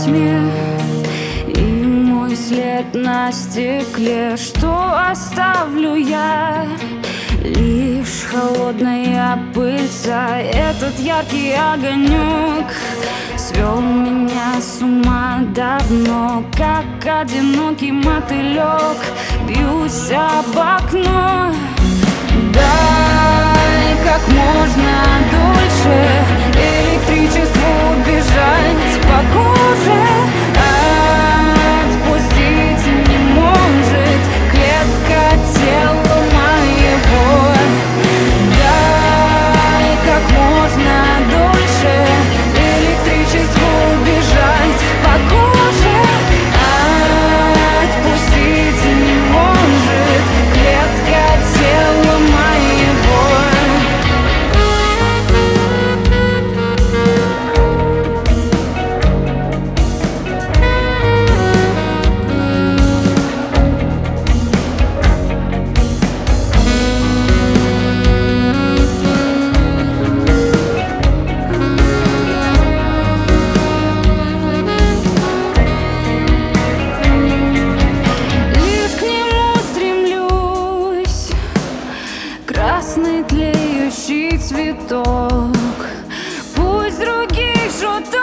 тьме, и мой след на стекле. Что оставлю я? Лишь холодная пыльца. Этот яркий огонек свел меня с ума давно, как одинокий мотылек. Бьюсь об окно. Дай как можно дольше электричеству бежать по коже. Отпустить не может клетка тела моего. Дай как можно дольше электричеству бежать по коже. Отпустить не может клетка тела моего. Красный тлеющий цветок, пусть других жжет.